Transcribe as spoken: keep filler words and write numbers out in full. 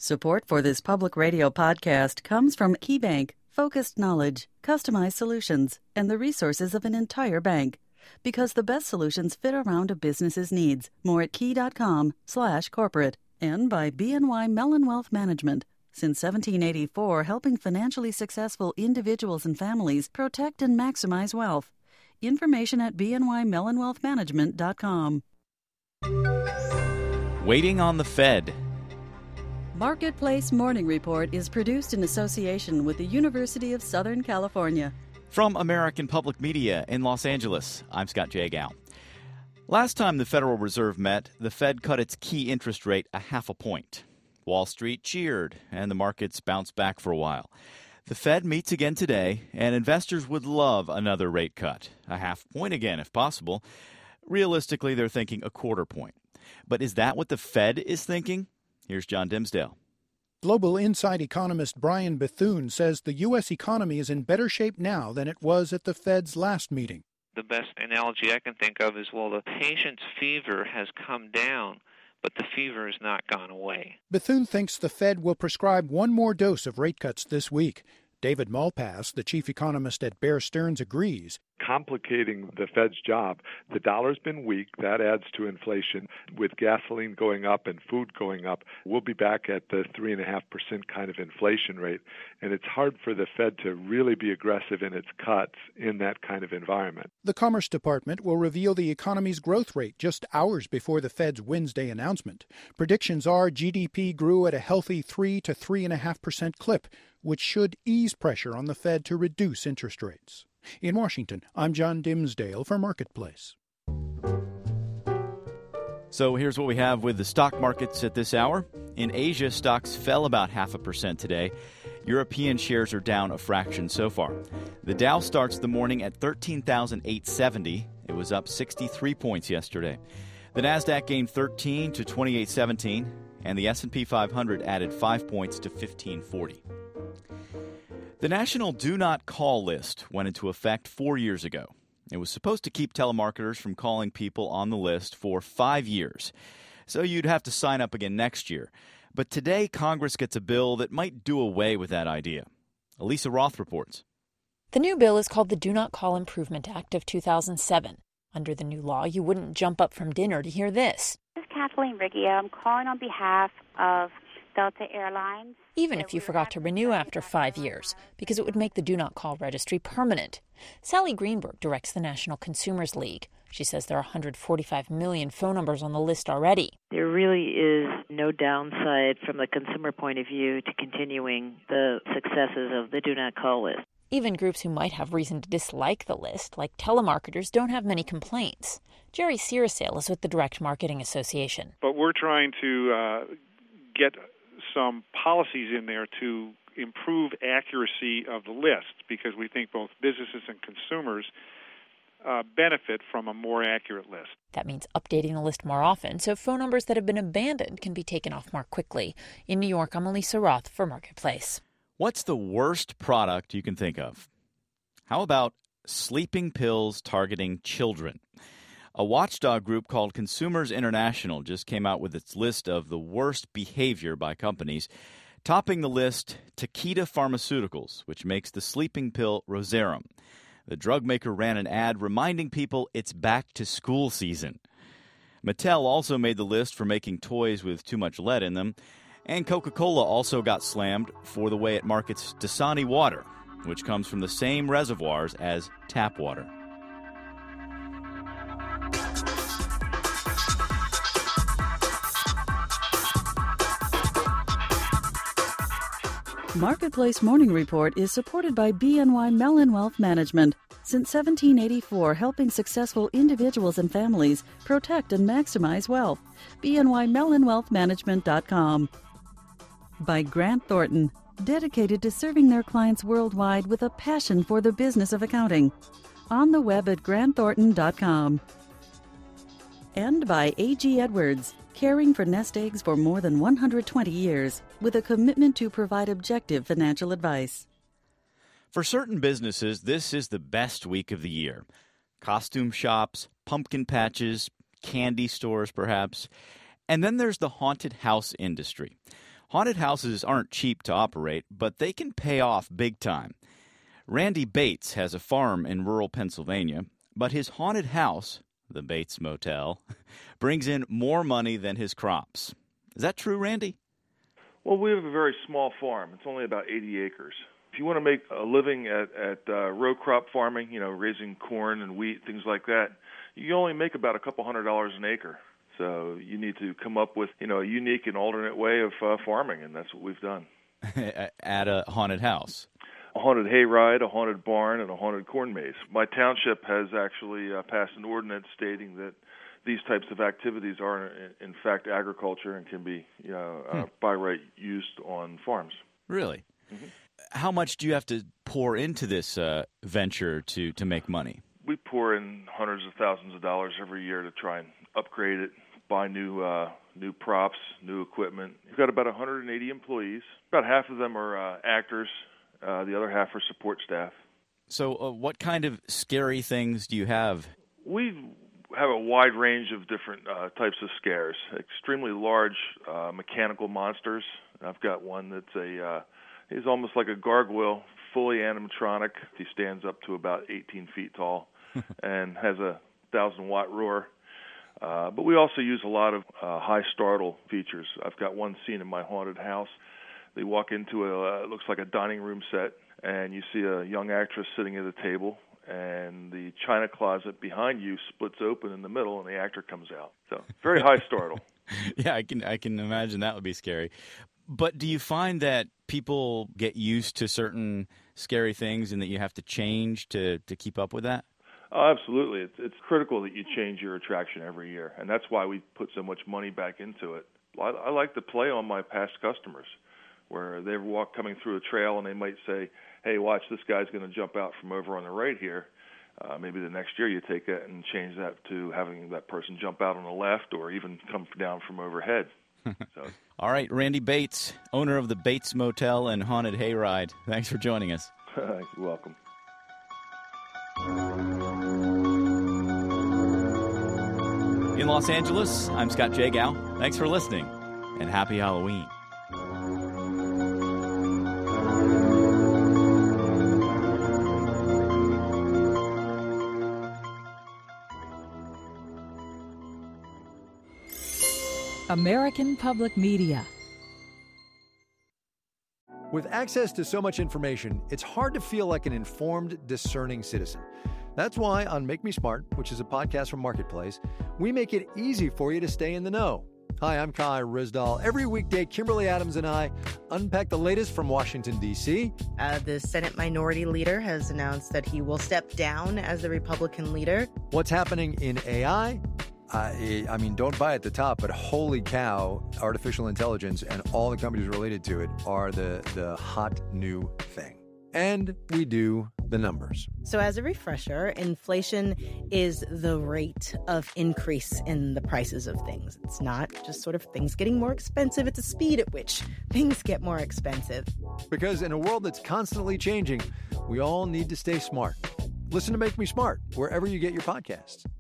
Support for this public radio podcast comes from KeyBank, focused knowledge, customized solutions, and the resources of an entire bank. Because the best solutions fit around a business's needs. More at key.com slash corporate. And by B N Y Mellon Wealth Management. Since seventeen eighty-four, helping financially successful individuals and families protect and maximize wealth. Information at b n y mellon wealth management dot com. Waiting on the Fed. Marketplace Morning Report is produced in association with the University of Southern California. From American Public Media in Los Angeles, I'm Scott Jagow. Last time the Federal Reserve met, the Fed cut its key interest rate a half a point. Wall Street cheered, and the markets bounced back for a while. The Fed meets again today, and investors would love another rate cut, a half point again if possible. Realistically, they're thinking a quarter point. But is that what the Fed is thinking? Here's John Dimsdale. Global Insight economist Brian Bethune says the U S economy is in better shape now than it was at the Fed's last meeting. The best analogy I can think of is, well, the patient's fever has come down, but the fever has not gone away. Bethune thinks the Fed will prescribe one more dose of rate cuts this week. David Malpass, the chief economist at Bear Stearns, agrees. Complicating the Fed's job. The dollar's been weak. That adds to inflation. With gasoline going up and food going up, we'll be back at the three point five percent kind of inflation rate. And it's hard for the Fed to really be aggressive in its cuts in that kind of environment. The Commerce Department will reveal the economy's growth rate just hours before the Fed's Wednesday announcement. Predictions are G D P grew at a healthy three to three point five percent clip, which should ease pressure on the Fed to reduce interest rates. In Washington, I'm John Dimsdale for Marketplace. So here's what we have with the stock markets at this hour. In Asia, stocks fell about half a percent today. European shares are down a fraction so far. The Dow starts the morning at thirteen thousand eight hundred seventy. It was up sixty-three points yesterday. The Nasdaq gained thirteen to twenty-eight seventeen, and the S and P five hundred added five points to fifteen forty. The National Do Not Call list went into effect four years ago. It was supposed to keep telemarketers from calling people on the list for five years. So you'd have to sign up again next year. But today, Congress gets a bill that might do away with that idea. Elisa Roth reports. The new bill is called the Do Not Call Improvement Act of two thousand seven. Under the new law, you wouldn't jump up from dinner to hear this. This is Kathleen Riggio. I'm calling on behalf of Delta Airlines. Even if you forgot to renew after five years, because it would make the Do Not Call registry permanent. Sally Greenberg directs the National Consumers League. She says there are one hundred forty-five million phone numbers on the list already. There really is no downside from the consumer point of view to continuing the successes of the Do Not Call list. Even groups who might have reason to dislike the list, like telemarketers, don't have many complaints. Jerry Searsail is with the Direct Marketing Association. But we're trying to uh, get some policies in there to improve accuracy of the list, because we think both businesses and consumers uh, benefit from a more accurate list. That means updating the list more often, so phone numbers that have been abandoned can be taken off more quickly. In New York, I'm Elisa Roth for Marketplace. What's the worst product you can think of? How about sleeping pills targeting children? A watchdog group called Consumers International just came out with its list of the worst behavior by companies. Topping the list, Takeda Pharmaceuticals, which makes the sleeping pill Roserum. The drug maker ran an ad reminding people it's back to school season. Mattel also made the list for making toys with too much lead in them. And Coca-Cola also got slammed for the way it markets Dasani water, which comes from the same reservoirs as tap water. Marketplace Morning Report is supported by B N Y Mellon Wealth Management. Since seventeen eighty-four, helping successful individuals and families protect and maximize wealth. b n y mellon wealth management dot com. By Grant Thornton, dedicated to serving their clients worldwide with a passion for the business of accounting. On the web at grant thornton dot com. And by A G Edwards, caring for nest eggs for more than one hundred twenty years, with a commitment to provide objective financial advice. For certain businesses, this is the best week of the year. Costume shops, pumpkin patches, candy stores perhaps. And then there's the haunted house industry. Haunted houses aren't cheap to operate, but they can pay off big time. Randy Bates has a farm in rural Pennsylvania, but his haunted house, the Bates Motel, brings in more money than his crops. Is that true, Randy? Well, we have a very small farm. It's only about eighty acres. If you want to make a living at, at uh, row crop farming, you know, raising corn and wheat, things like that, you only make about a couple hundred dollars an acre. So you need to come up with, you know, a unique and alternate way of uh, farming, and that's what we've done. At a haunted house? A haunted hayride, a haunted barn, and a haunted corn maze. My township has actually uh, passed an ordinance stating that these types of activities are, in fact, agriculture and can be, you know, uh, hmm. by right used on farms. Really? Mm-hmm. How much do you have to pour into this uh, venture to, to make money? We pour in hundreds of thousands of dollars every year to try and upgrade it, buy new uh, new props, new equipment. We've got about one hundred eighty employees. About half of them are uh, actors. Uh, the other half are support staff. So uh, what kind of scary things do you have? We have a wide range of different uh, types of scares. Extremely large uh, mechanical monsters. I've got one that's a uh, he's almost like a gargoyle, fully animatronic. He stands up to about eighteen feet tall and has a thousand watt roar. Uh, but we also use a lot of uh, high startle features. I've got one scene in my haunted house. They walk into a, uh, it looks like a dining room set, and you see a young actress sitting at a table, and the china closet behind you splits open in the middle, and the actor comes out. So very high startle. Yeah, I can I can imagine that would be scary. But do you find that people get used to certain scary things and that you have to change to, to keep up with that? Oh, absolutely. It's, it's critical that you change your attraction every year, and that's why we put so much money back into it. I, I like to play on my past customers, where they walk coming through a trail and they might say, hey, watch, this guy's going to jump out from over on the right here. Uh, maybe the next year you take it and change that to having that person jump out on the left or even come down from overhead. So. All right, Randy Bates, owner of the Bates Motel and Haunted Hayride. Thanks for joining us. You're welcome. In Los Angeles, I'm Scott Jagow. Thanks for listening, and happy Halloween. American Public Media. With access to so much information, it's hard to feel like an informed, discerning citizen. That's why on Make Me Smart, which is a podcast from Marketplace, we make it easy for you to stay in the know. Hi, I'm Kai Rizdal. Every weekday, Kimberly Adams and I unpack the latest from Washington, D C Uh, the Senate Minority Leader has announced that he will step down as the Republican leader. What's happening in A I? I, I mean, don't buy at the top, but holy cow, artificial intelligence and all the companies related to it are the, the hot new thing. And we do the numbers. So as a refresher, inflation is the rate of increase in the prices of things. It's not just sort of things getting more expensive. It's a speed at which things get more expensive. Because in a world that's constantly changing, we all need to stay smart. Listen to Make Me Smart wherever you get your podcasts.